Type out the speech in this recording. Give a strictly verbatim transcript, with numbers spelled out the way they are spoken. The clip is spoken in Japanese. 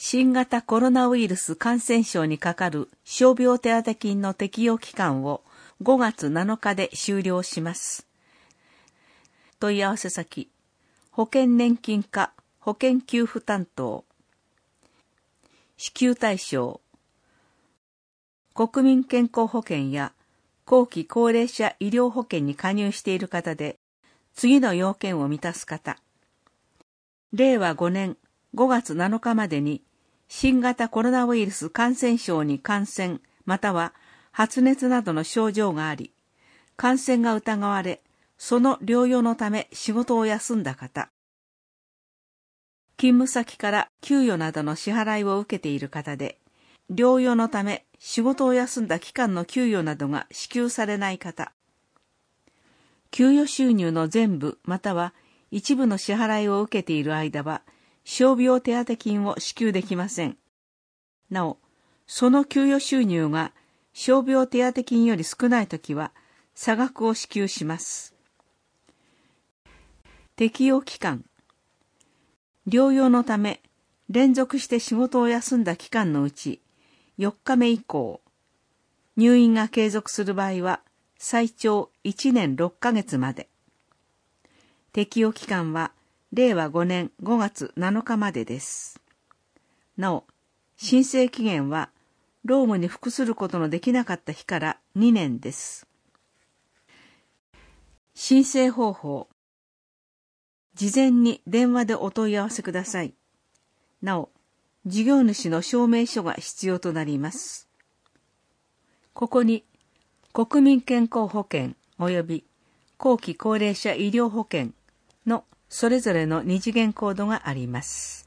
新型コロナウイルス感染症にかかる傷病手当金の適用期間をごがつなのかで終了します。問い合わせ先、保険年金課保険給付担当。支給対象、国民健康保険や後期高齢者医療保険に加入している方で、次の要件を満たす方。れいわごねんごがつなのかまでに新型コロナウイルス感染症に感染または発熱などの症状があり、感染が疑われ、その療養のため仕事を休んだ方。勤務先から給与などの支払いを受けている方で、療養のため仕事を休んだ期間の給与などが支給されない方。給与収入の全部または一部の支払いを受けている間は、傷病手当金を支給できません。なお、その給与収入が傷病手当金より少ないときは、差額を支給します。適用期間。療養のため、連続して仕事を休んだ期間のうち、よっかめ以降、入院が継続する場合は、最長いちねんろっかげつまで。適用期間は、れいわごねんごがつなのかまでです。なお、申請期限は、労務に服することのできなかった日からにねんです。申請方法。事前に電話でお問い合わせください。なお、事業主の証明書が必要となります。ここに、国民健康保険及び後期高齢者医療保険のそれぞれの二次元コードがあります。